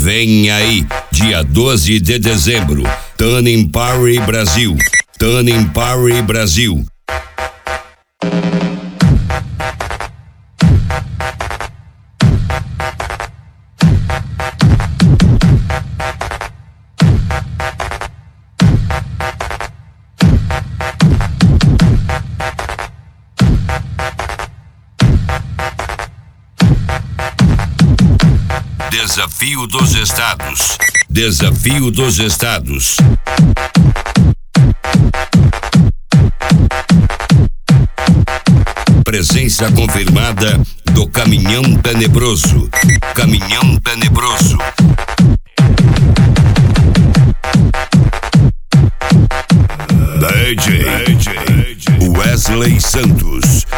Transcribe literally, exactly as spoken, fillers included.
Vem aí, dia doze de dezembro, Turning Party Brasil. Turning Party Brasil. Desafio dos Estados. Desafio dos Estados. Presença confirmada do Caminhão Tenebroso. Caminhão Tenebroso. D J Wesley Santos.